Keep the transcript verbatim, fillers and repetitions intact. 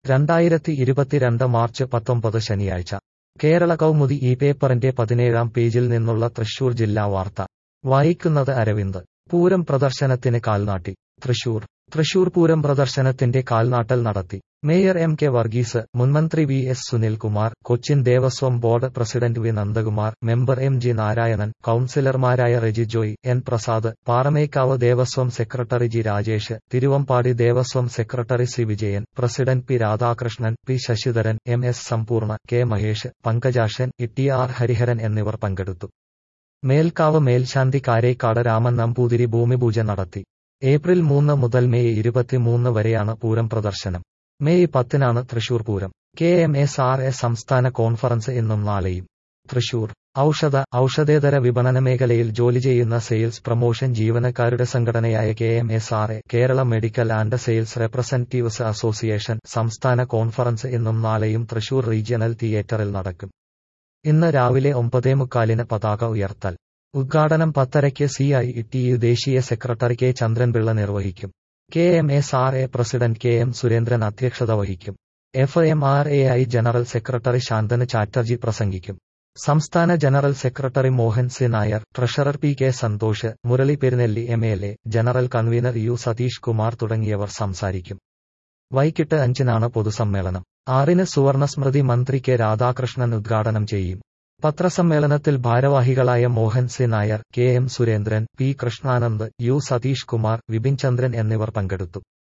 രണ്ടായിരത്തി ഇരുപത്തിരണ്ട് മാർച്ച് പത്തൊമ്പത് ശനിയാഴ്ച കേരള കൗമുദി ഈ പേപ്പറിന്റെ പതിനേഴാം പേജിൽ നിന്നുള്ള തൃശൂർ ജില്ലാ വാർത്ത വായിക്കുന്നത് അരവിന്ദ്. പൂരം പ്രദർശനത്തിന് കാൽനാട്ടി. തൃശൂർ തൃശൂർ പൂരം പ്രദർശനത്തിന്റെ കാൽനാട്ടൽ നടത്തി. മേയർ എം കെ വർഗീസ്, മുൻമന്ത്രി V S Sunilkumar, Cochin Devaswom board president V Nandakumar, member M G Narayanan, കൌൺസിലർമാരായ Reji Joy, N Prasad, Paramekkavu Devaswom secretary G Rajesh, Thiruvambadi Devaswom secretary C Vijayan, president P Radhakrishnan, P Sasidharan, M S Sampoorna, K Mahesh, Pankajakshan, E R Hariharan എന്നിവർ പങ്കെടുത്തു. മേൽക്കാവ് മേൽശാന്തി കാരേക്കാട് രാമൻ നമ്പൂതിരി ഭൂമിപൂജ നടത്തി. ഏപ്രിൽ മൂന്ന് മുതൽ മെയ് ഇരുപത്തിമൂന്ന് വരെയാണ് പൂരം പ്രദർശനം. മെയ് പത്തിനാണ് Thrissur Pooram. K M S R A സംസ്ഥാന കോൺഫറൻസ് ഇന്നും നാളെയും. തൃശൂർ ഔഷധ ഔഷധേതര വിപണന മേഖലയിൽ ജോലി ചെയ്യുന്ന സെയിൽസ് പ്രൊമോഷൻ ജീവനക്കാരുടെ സംഘടനയായ K M S R A Kerala medical and sales representatives association സംസ്ഥാന കോൺഫറൻസ് ഇന്നും നാളെയും തൃശൂർ റീജിയണൽ തിയേറ്ററിൽ നടക്കും. ഇന്ന് രാവിലെ ഒമ്പതേ മുക്കാലിന് പതാക ഉയർത്തൽ. ഉദ്ഘാടനം പത്തരയ്ക്ക് സി ഐ ടി യു ദേശീയ സെക്രട്ടറി കെ ചന്ദ്രൻപിള്ള നിർവഹിക്കും. K M S R A president K M Surendran അധ്യക്ഷത വഹിക്കും. F M R A I general secretary Shantanu Chatterjee പ്രസംഗിക്കും. സംസ്ഥാന general secretary Mohan C Nair, treasurer P K Santhosh, Murali Perunnelli M L A, general convener U Satheesh Kumar തുടങ്ങിയവർ സംസാരിക്കും. വൈകിട്ട് അഞ്ചിനാണ് പൊതുസമ്മേളനം. ആറിന് സുവർണസ്മൃതി മന്ത്രി കെ രാധാകൃഷ്ണൻ ഉദ്ഘാടനം ചെയ്യും. പത്രസമ്മേളനത്തിൽ ഭാരവാഹികളായ Mohan C Nair, K M Surendran, P Krishnanand, U Satheesh Kumar, Vipin Chandran എന്നിവർ പങ്കെടുത്തു.